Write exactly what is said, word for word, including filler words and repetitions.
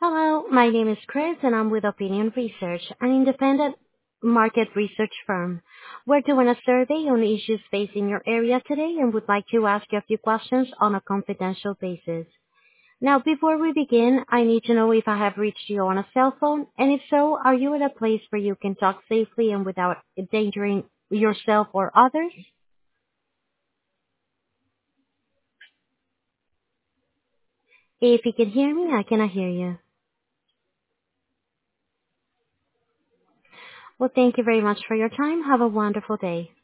Hello, my name is Chris and I'm with Opinion Research, an independent market research firm. We're doing a survey on issues facing your area today and would like to ask you a few questions on a confidential basis. Now, before we begin, I need to know if I have reached you on a cell phone, and if so, are you at a place where you can talk safely and without endangering yourself or others? If you can hear me, I cannot hear you. Well, thank you very much for your time. Have a wonderful day.